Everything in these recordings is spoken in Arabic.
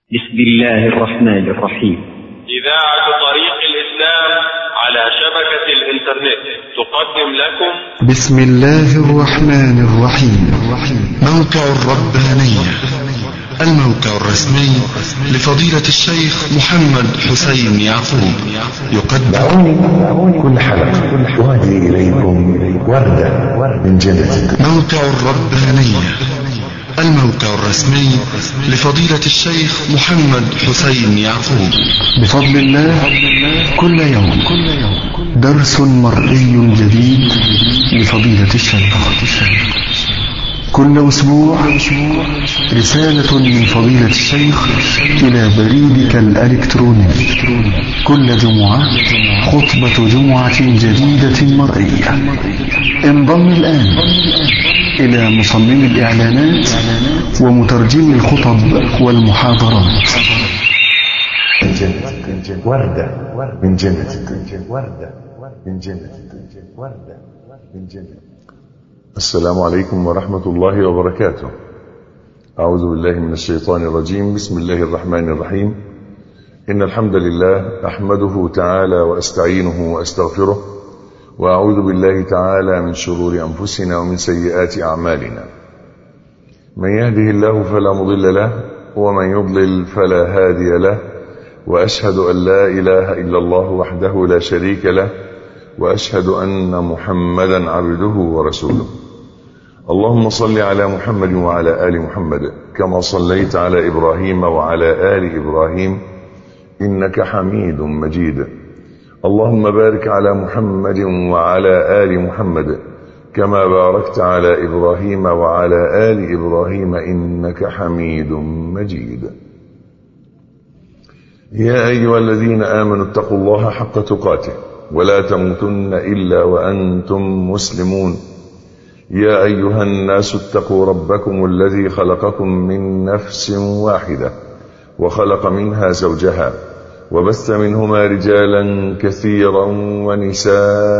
بسم الله الرحمن الرحيم. إذاعة طريق الإسلام على شبكة الإنترنت تقدم لكم بسم الله الرحمن الرحيم. موقع الربانية، الموقع الرسمي لفضيلة الشيخ محمد حسين يعقوب، يقدم دعوني كل حلقة أهدي إليكم وردة من جنة. موقع الربانية، الموقع الرسمي لفضيلة الشيخ محمد حسين يعقوب. بفضل الله كل يوم درس مرئي جديد لفضيلة الشيخ. كل أسبوع رسالة من فضيلة الشيخ إلى بريدك الإلكتروني. كل جمعة خطبة جمعة جديدة مرئية. انضم الآن إلى مصمم الإعلانات ومترجم الخطب والمحاضرات. وردة من جنة. وردة من جنة. وردة من جنة. السلام عليكم ورحمة الله وبركاته. أعوذ بالله من الشيطان الرجيم. بسم الله الرحمن الرحيم. إن الحمد لله أحمده تعالى وأستعينه وأستغفره، وأعوذ بالله تعالى من شرور أنفسنا ومن سيئات أعمالنا. من يهده الله فلا مضل له، ومن يضلل فلا هادي له، وأشهد أن لا إله إلا الله وحده لا شريك له، وأشهد أن محمدا عبده ورسوله. اللهم صل على محمد وعلى آل محمد كما صليت على إبراهيم وعلى آل إبراهيم إنك حميد مجيد. اللهم بارك على محمد وعلى آل محمد كما باركت على إبراهيم وعلى آل إبراهيم إنك حميد مجيد. يا أيها الذين آمنوا اتقوا الله حق تقاته ولا تموتن إلا وأنتم مسلمون. يا أيها الناس اتقوا ربكم الذي خلقكم من نفس واحدة وخلق منها زوجها وبث منهما رجالا كثيرا ونساء،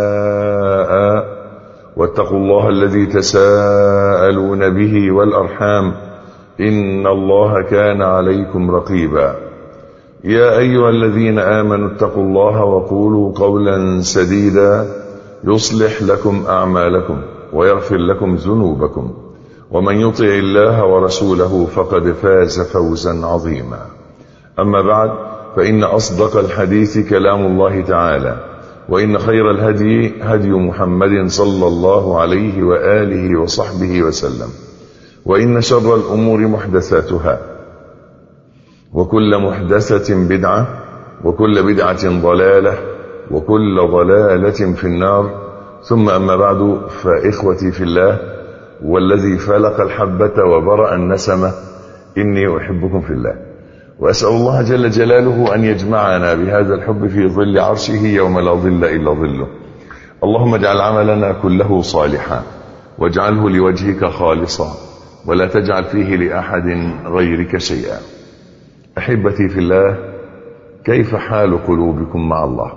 واتقوا الله الذي تساءلون به والأرحام إن الله كان عليكم رقيبا. يا أيها الذين آمنوا اتقوا الله وقولوا قولا سديدا يصلح لكم أعمالكم ويغفر لكم ذنوبكم، ومن يطع الله ورسوله فقد فاز فوزا عظيما. أما بعد، فإن أصدق الحديث كلام الله تعالى، وإن خير الهدي هدي محمد صلى الله عليه وآله وصحبه وسلم، وإن شر الأمور محدثاتها، وكل محدثة بدعة، وكل بدعة ضلالة، وكل ضلالة في النار. ثم أما بعد، فإخوتي في الله والذي فلق الحبة وبرأ النسمة، إني أحبكم في الله، وأسأل الله جل جلاله أن يجمعنا بهذا الحب في ظل عرشه يوم لا ظل إلا ظله. اللهم اجعل عملنا كله صالحا، واجعله لوجهك خالصا، ولا تجعل فيه لأحد غيرك شيئا. أحبتي في الله، كيف حال قلوبكم مع الله؟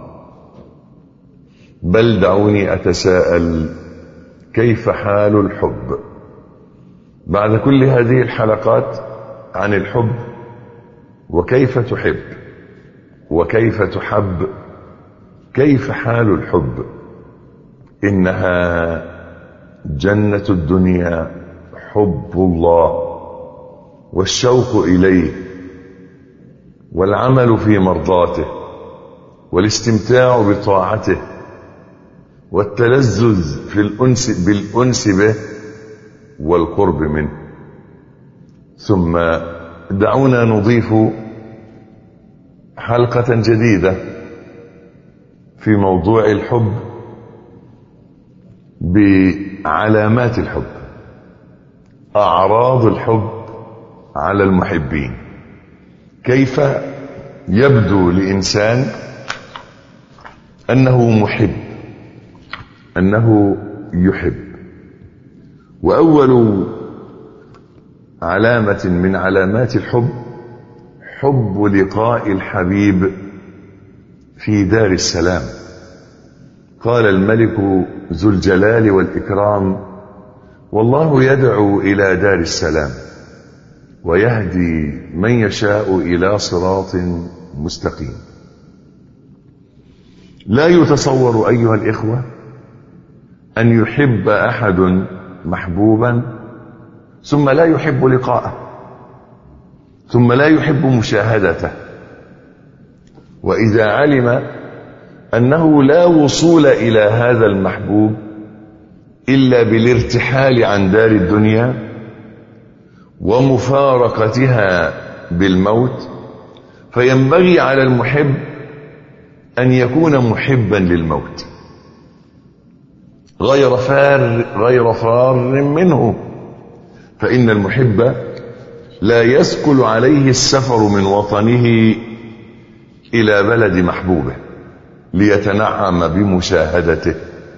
بل دعوني أتساءل، كيف حال الحب؟ بعد كل هذه الحلقات عن الحب، وكيف تحب وكيف تحب، كيف حال الحب؟ إنها جنة الدنيا، حب الله والشوق إليه والعمل في مرضاته والاستمتاع بطاعته والتلذذ في بالأنس به والقرب منه. ثم دعونا نضيف حلقة جديدة في موضوع الحب بعلامات الحب، أعراض الحب على المحبين. كيف يبدو لإنسان أنه محب، أنه يحب؟ وأول علامة من علامات الحب حب لقاء الحبيب في دار السلام. قال الملك ذو الجلال والإكرام: والله يدعو إلى دار السلام، ويهدي من يشاء إلى صراط مستقيم. لا يتصور أيها الإخوة أن يحب أحد محبوبا ثم لا يحب لقاءه، ثم لا يحب مشاهدته، وإذا علم أنه لا وصول إلى هذا المحبوب إلا بالارتحال عن دار الدنيا ومفارقتها بالموت، فينبغي على المحب أن يكون محبا للموت غير فار منه، فإن المحب لا يسكل عليه السفر من وطنه إلى بلد محبوبه ليتنعم بمشاهدته،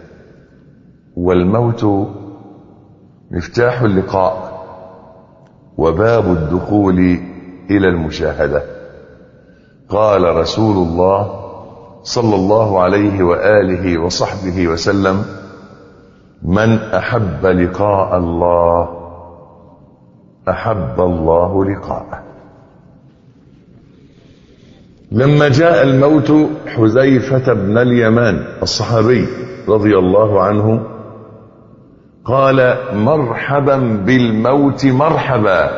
والموت مفتاح اللقاء وباب الدخول إلى المشاهدة. قال رسول الله صلى الله عليه وآله وصحبه وسلم: من أحب لقاء الله أحب الله لقاءه. لما جاء الموت حذيفة بن اليمان الصحابي رضي الله عنه قال: مرحبا بالموت مرحبا،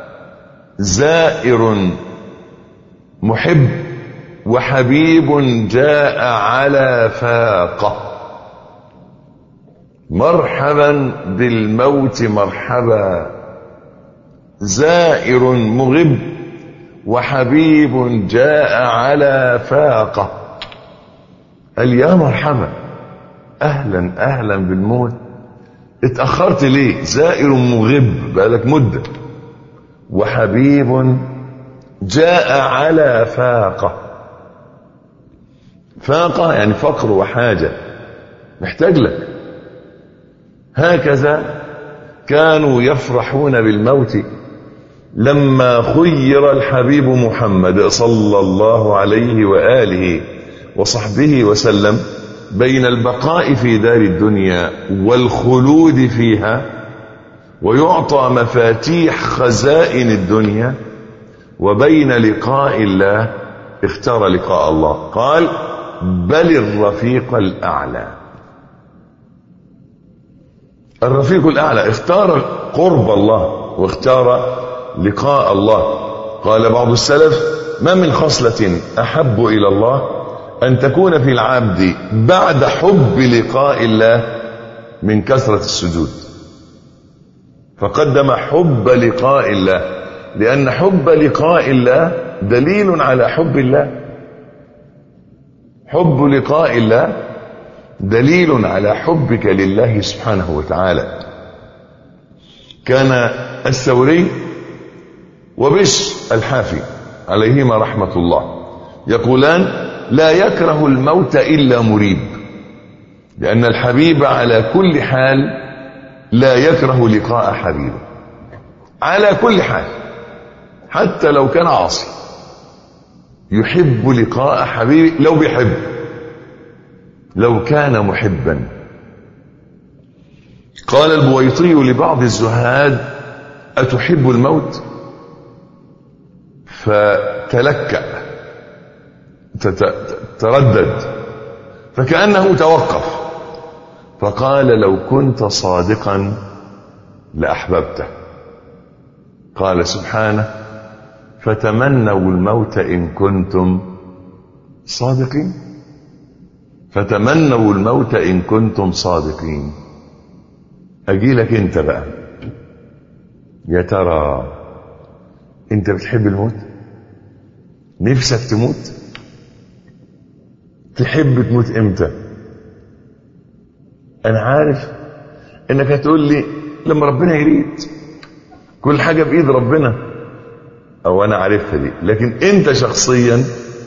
زائر محب وحبيب جاء على فاقة. مرحبا بالموت مرحبا، زائر مغب وحبيب جاء على فاقة. قال: يا مرحبا، أهلا أهلا بالموت، اتأخرت ليه؟ زائر مغب بقالك مدة، وحبيب جاء على فاقة. فاقة يعني فقر وحاجة، محتاج لك. هكذا كانوا يفرحون بالموت لما خير الحبيب محمد صلى الله عليه وآله وصحبه وسلم بين البقاء في دار الدنيا والخلود فيها، ويعطى مفاتيح خزائن الدنيا، وبين لقاء الله اختار لقاء الله. قال: بل الرفيق الأعلى. الرفيق الأعلى اختار قرب الله واختار لقاء الله. قال بعض السلف: ما من خصلة أحب إلى الله أن تكون في العبد بعد حب لقاء الله من كثرة السجود، فقدم حب لقاء الله، لأن حب لقاء الله دليل على حب الله. حب لقاء الله دليل على حبك لله سبحانه وتعالى. كان الثوري وبشر الحافي عليهما رحمة الله يقولان: لا يكره الموت إلا مريب، لأن الحبيب على كل حال لا يكره لقاء حبيبه، على كل حال، حتى لو كان عاصي يحب لقاء حبيبه لو بيحب، لو كان محبا. قال البويطي لبعض الزهاد: أتحب الموت؟ فتلكأ، تردد، فكأنه توقف، فقال: لو كنت صادقا لأحببته. قال سبحانه: فتمنوا الموت إن كنتم صادقين. فتمنوا الموت إن كنتم صادقين. أجيلك انت بقى، يا ترى انت بتحب الموت؟ نفسك تموت؟ تحب تموت امتى؟ انا عارف انك هتقول لي لما ربنا يريد، كل حاجة بايد ربنا، او انا عارفها دي، لكن انت شخصيا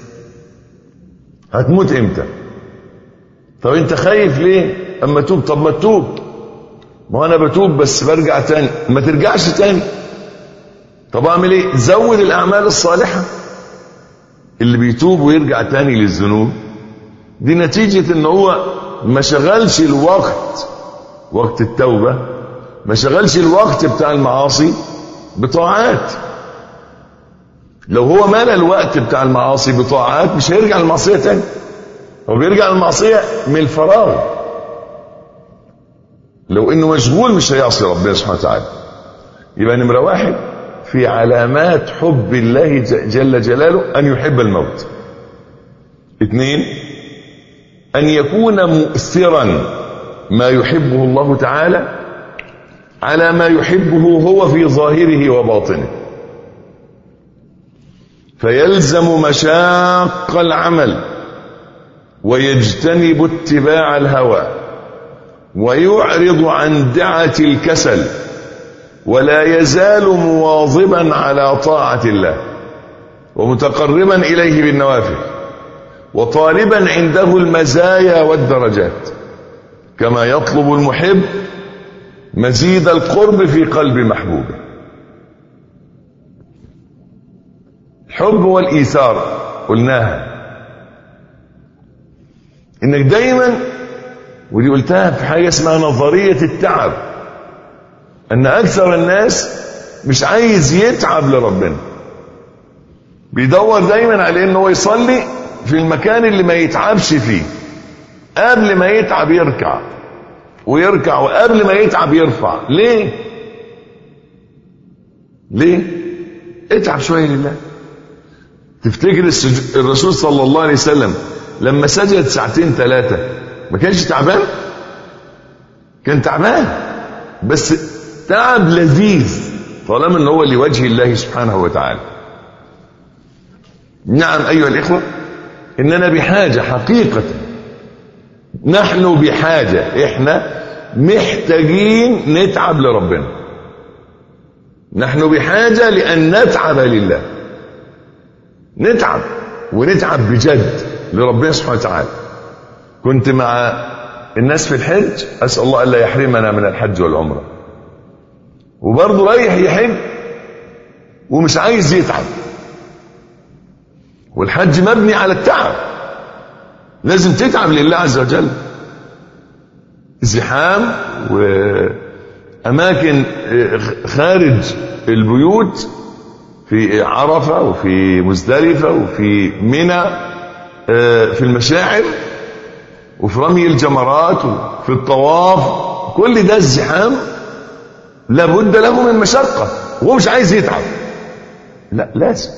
هتموت امتى؟ طب انت خايف ليه اما توب؟ طب ما تتوب. ما انا بتوب بس برجع تاني. ما ترجعش تاني. طب اعمل ايه؟ زود الاعمال الصالحة. اللي بيتوب ويرجع تاني للذنوب دي نتيجة ان هو ما شغلش الوقت، وقت التوبة ما شغلش الوقت بتاع المعاصي بطاعات، لو هو مال الوقت بتاع المعاصي بطاعات مش هيرجع للمعصية تاني، هو بيرجع للمعصية من الفراغ. لو انه مشغول مش هيعصي ربنا سبحانه وتعالى. يبقى نمرة 1 في علامات حب الله جل جلاله أن يحب الموت. 2 أن يكون مؤثرا ما يحبه الله تعالى على ما يحبه هو في ظاهره وباطنه، فيلزم مشاق العمل ويجتنب اتباع الهوى ويعرض عن دعة الكسل، ولا يزال مواظبا على طاعة الله ومتقربا إليه بالنوافل وطالبا عنده المزايا والدرجات، كما يطلب المحب مزيد القرب في قلب محبوبه. الحب والإيثار قلناها، انك دايما، ودي قلتها في حاجة اسمها نظرية التعب، ان اكثر الناس مش عايز يتعب لربنا، بيدور دايما على انه هو يصلي في المكان اللي ما يتعبش فيه، قبل ما يتعب يركع ويركع، وقبل ما يتعب يرفع. ليه اتعب شوية لله. تفتكر الرسول صلى الله عليه وسلم لما سجد 2 3 ما كانش تعبان؟ كان تعبان، بس تعب لذيذ طالما ان هو لوجه الله سبحانه وتعالى. نعم ايها الاخوة، اننا بحاجة حقيقة، نحن بحاجة، احنا محتاجين نتعب لربنا، نحن بحاجة لان نتعب لله، نتعب ونتعب بجد لربنا سبحانه وتعالى. كنت مع الناس في الحج، اسأل الله ألا يحرمنا من الحج والعمرة، وبرضه رايح يحج ومش عايز يتعب، والحج مبني على التعب، لازم تتعب لله عز وجل. زحام وأماكن خارج البيوت في عرفة وفي مزدلفة وفي منى، في المشاعر وفي رمي الجمرات وفي الطواف، كل ده الزحام لابد له من مشقة، وهو مش عايز يتعب، لا لازم.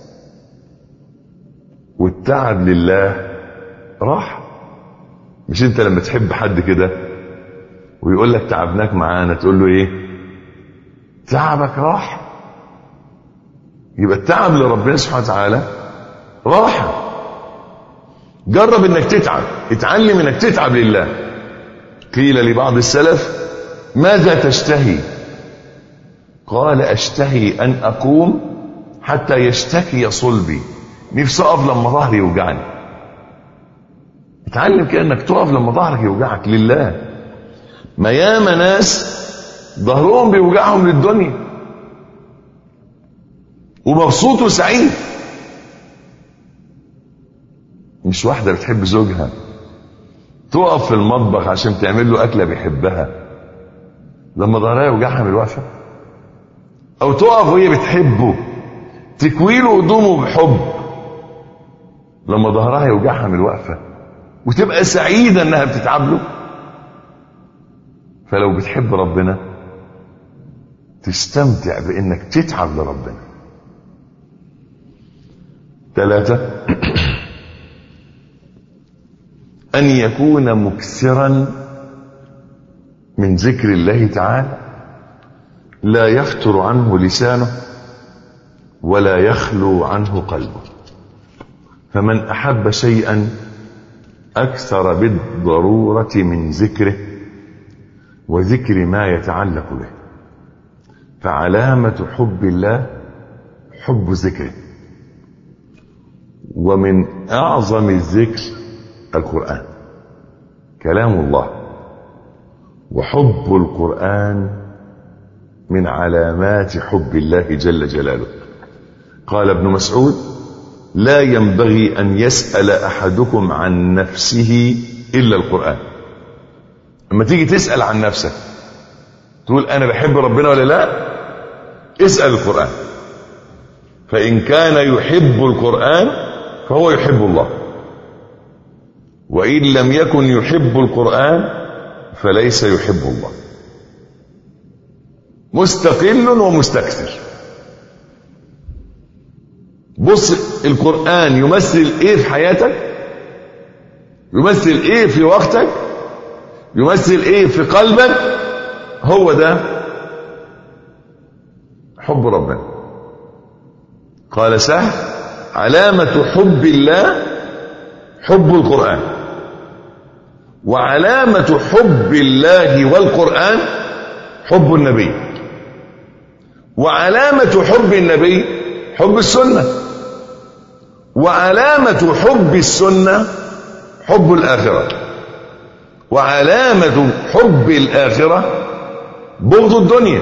والتعب لله راحة. مش انت لما تحب حد كده ويقول لك تعبناك معانا تقول له ايه؟ تعبك راحة. يبقى التعب لربنا سبحانه وتعالى راحة. جرب انك تتعب، اتعلم انك تتعب لله. قيل لبعض السلف: ماذا تشتهي؟ قال: اشتهي ان اقوم حتى يشتكي صلبي، نفسي اقف لما ظهري يوجعني. اتعلم كأنك تقف لما ظهرك يوجعك لله. ما ياما ناس ظهرهم بيوجعهم للدنيا ومبسوط وسعيد. مش واحدة بتحب زوجها تقف في المطبخ عشان تعمل له أكلة بيحبها لما ظهرها يوجعها من الوقفة، أو تقف وهي بتحبه تكوي له هدومه بحب لما ظهرها يوجعها من الوقفة، وتبقى سعيدة انها بتتعب له. فلو بتحب ربنا تستمتع بانك تتعب لربنا. 3 ان يكون مكثرا من ذكر الله تعالى لا يفتر عنه لسانه ولا يخلو عنه قلبه. فمن احب شيئا أكثر بالضرورة من ذكره وذكر ما يتعلق به، فعلامة حب الله حب ذكره. ومن أعظم الذكر القرآن، كلام الله، وحب القرآن من علامات حب الله جل جلاله. قال ابن مسعود: لا ينبغي أن يسأل أحدكم عن نفسه إلا القرآن. لما تيجي تسأل عن نفسك تقول أنا بحب ربنا ولا لا، اسأل القرآن. فإن كان يحب القرآن فهو يحب الله، وإن لم يكن يحب القرآن فليس يحب الله. مستقل ومستكثر. بص القرآن يمثل ايه في حياتك، يمثل ايه في وقتك، يمثل ايه في قلبك. هو ده حب ربنا. قال سهل: علامة حب الله حب القرآن، وعلامة حب الله والقرآن حب النبي، وعلامة حب النبي حب السنة، وعلامة حب السنة حب الآخرة، وعلامة حب الآخرة بغض الدنيا،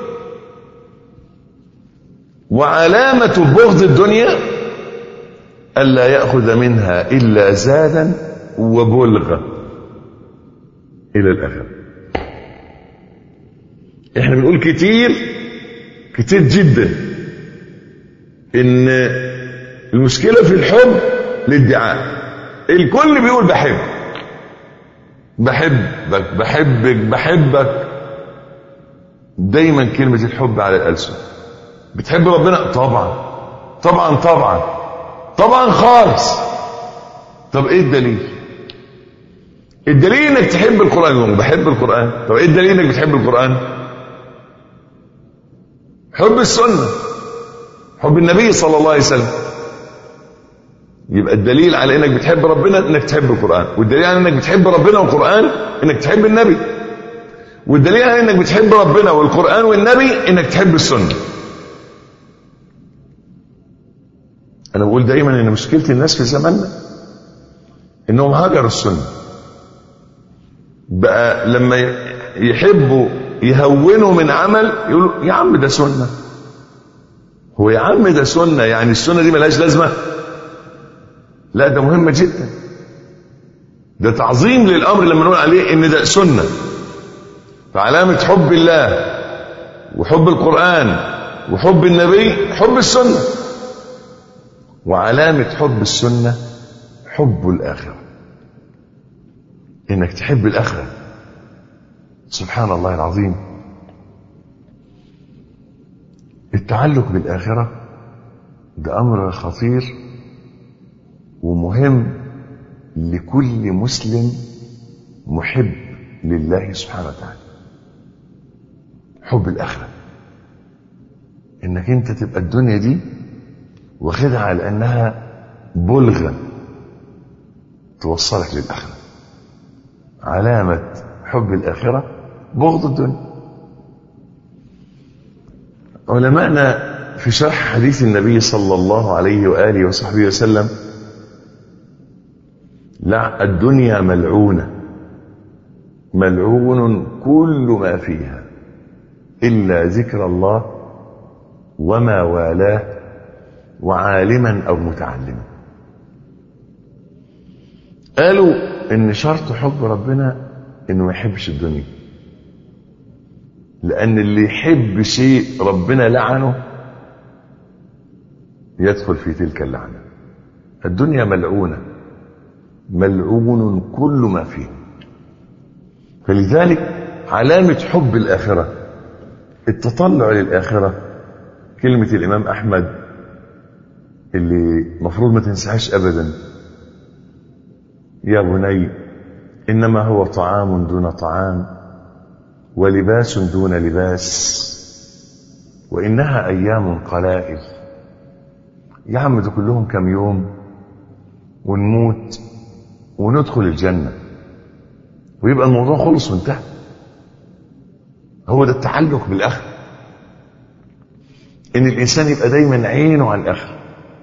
وعلامة بغض الدنيا ألا يأخذ منها إلا زادا وبلغة إلى الآخرة. احنا بنقول كتير جدا ان المشكلة في الحب الادعاء. الكل بيقول بحبك. دايما كلمة الحب على الألسن. بتحب ربنا؟ طبعا خالص. طب ايه الدليل؟ الدليل انك تحب القرآن. بحب القرآن. طب ايه الدليل انك بتحب القرآن؟ حب السنة، حب النبي صلى الله عليه وسلم. يبقى الدليل على انك بتحب ربنا انك تحب القرآن، والدليل على انك بتحب ربنا والقرآن انك تحب النبي، والدليل على انك بتحب ربنا والقرآن والنبي انك تحب السنة. انا بقول دايما ان مشكلة الناس في زماننا انهم هاجروا السنة. بقى لما يحبوا يهونوا من عمل يقولوا يا عم ده سنة. هو يا عم ده سنة يعني السنة دي ملهاش لازمة؟ لا، ده مهمة جدا. ده تعظيم للأمر لما نقول عليه ان ده سنة. فعلامة حب الله وحب القرآن وحب النبي حب السنة، وعلامة حب السنة حب الآخرة، انك تحب الآخرة. سبحان الله العظيم. التعلق بالآخرة ده أمر خطير ومهم لكل مسلم محب لله سبحانه وتعالى. حب الآخرة، انك انت تبقى الدنيا دي واخدها على انها بلغة توصلك للآخرة. علامة حب الآخرة بغض الدنيا. علماءنا في شرح حديث النبي صلى الله عليه وآله وصحبه وسلم: لا، الدنيا ملعون كل ما فيها إلا ذكر الله وما والاه وعالما أو متعلما. قالوا إن شرط حب ربنا إنه ما يحبش الدنيا، لأن اللي يحب شيء ربنا لعنه يدخل في تلك اللعنة. الدنيا ملعون كل ما فيه. فلذلك علامة حب الآخرة التطلع للآخرة. كلمة الإمام أحمد اللي مفروض ما تنساهاش أبدا: يا بني إنما هو طعام دون طعام ولباس دون لباس وإنها أيام قلائل. يا عم ده كلهم كم يوم ونموت وندخل الجنة ويبقى الموضوع خلص وانتهى. هو ده التعلق بالآخرة، إن الإنسان يبقى دايما عينه على الآخرة،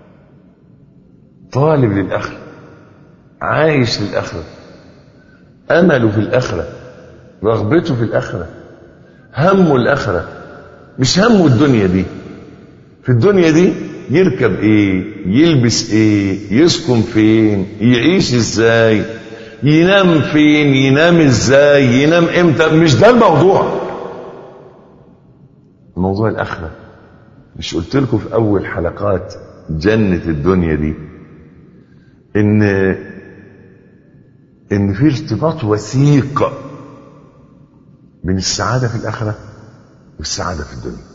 طالب للآخرة، عايش للآخرة، أمله في الآخرة، رغبته في الآخرة، همه الآخرة، مش همه الدنيا دي. في الدنيا دي يركب ايه، يلبس ايه، يسكن فين، يعيش ازاي، ينام فين، ينام ازاي، ينام امتى. مش ده الموضوع. موضوع الآخرة مش قلت لكم في اول حلقات جنة الدنيا دي ان في ارتباط وثيق بين السعادة في الآخرة والسعادة في الدنيا.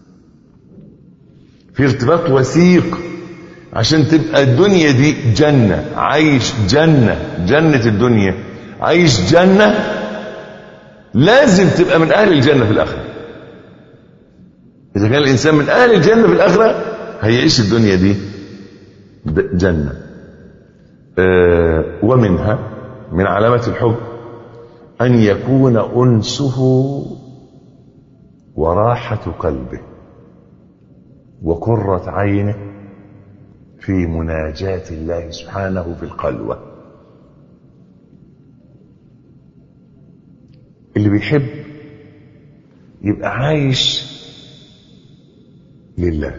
في ارتباط وثيق عشان تبقى الدنيا دي جنة، عايش جنة الدنيا، عايش جنة، لازم تبقى من أهل الجنة في الآخرة. إذا كان الإنسان من أهل الجنة في الآخرة هيعيش الدنيا دي جنة. ومنها من علامة الحب أن يكون أنسه وراحة قلبه وقرة عينه في مناجاة الله سبحانه في الخلوة. اللي بيحب يبقى عايش لله،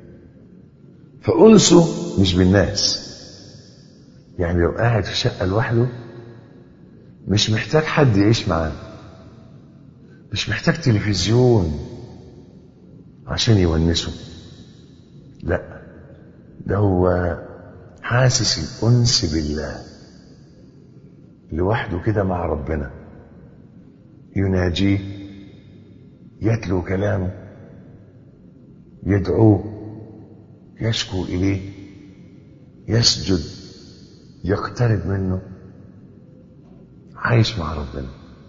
فأنسه مش بالناس. يعني لو قاعد في شقة لوحده مش محتاج حد يعيش معاه، مش محتاج تلفزيون عشان يونسه، لا، ده هو حاسس الأنس بالله لوحده كده مع ربنا، يناجيه، يتلو كلامه، يدعوه، يشكو إليه، يسجد، يقترب منه، عايش مع ربنا،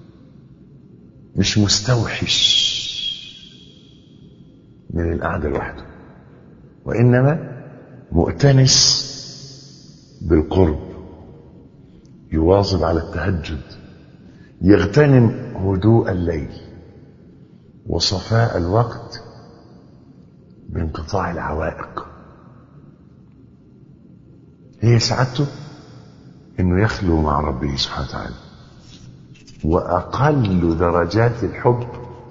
مش مستوحش من القعدة لوحده، وإنما مؤتنس بالقرب، يواظب على التهجد، يغتنم هدوء الليل وصفاء الوقت بانقطاع العوائق. هي سعادته انه يخلو مع ربه سبحانه وتعالى. واقل درجات الحب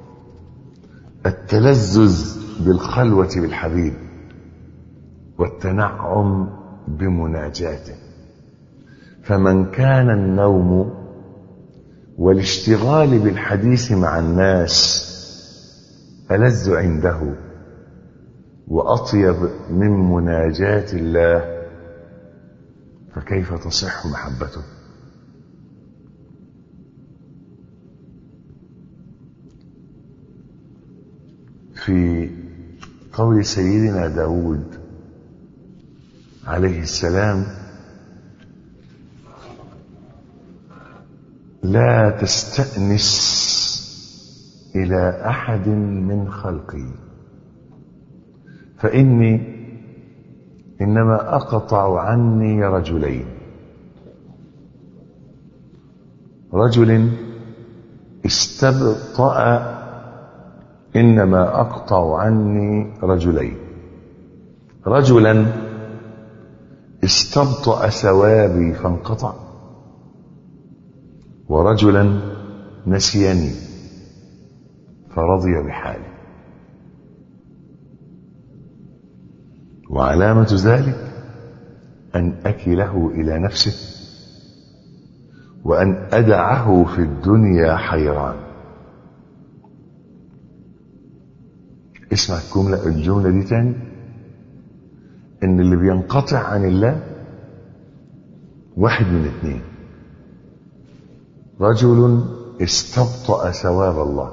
التلذذ بالخلوة بالحبيب والتنعم بمناجاته. فمن كان النوم والاشتغال بالحديث مع الناس ألذ عنده وأطيب من مناجاة الله، فكيف تصح محبته؟ في قول سيدنا داود عليه السلام: لا تستأنس إلى أحد من خلقي فإني إنما أقطع عني رجلين: رجل استبطأ، إنما أقطع عني رجلين: رجلا استبطأ ثوابي فانقطع، ورجلا نسيني فرضي بحالي. وعلامة ذلك أن أكله إلى نفسه وأن أدعه في الدنيا حيران. اسمع الجملة دي تاني، إن اللي بينقطع عن الله واحد من اثنين: رجل استبطأ ثواب الله،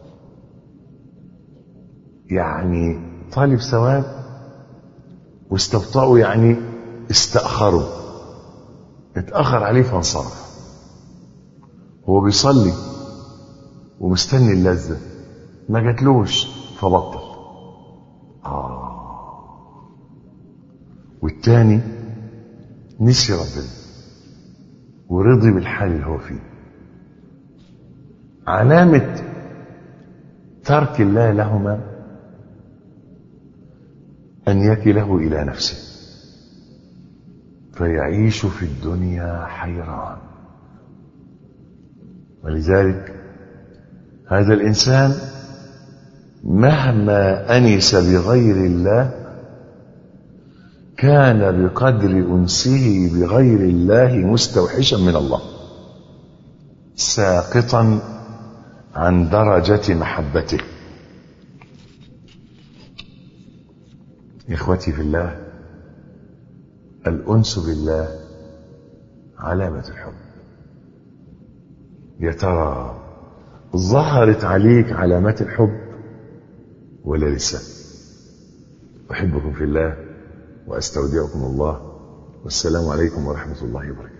يعني طالب ثواب، واستبطأه يعني استأخره، اتأخر عليه فانصرف. هو بيصلي ومستني اللذة، ما جاتلوش فبطل. والتاني نسي ربنا ورضي بالحال اللي هو فيه. علامة ترك الله لهما أن يكله إلى نفسه فيعيش في الدنيا حيران. ولذلك هذا الإنسان مهما أنس بغير الله كان بقدر أنسه بغير الله مستوحشا من الله، ساقطا عن درجة محبته. إخوتي في الله، الأنس بالله علامة الحب. يا ترى ظهرت عليك علامات الحب ولا لسه؟ أحبكم في الله وأستودعكم الله، والسلام عليكم ورحمة الله وبركاته.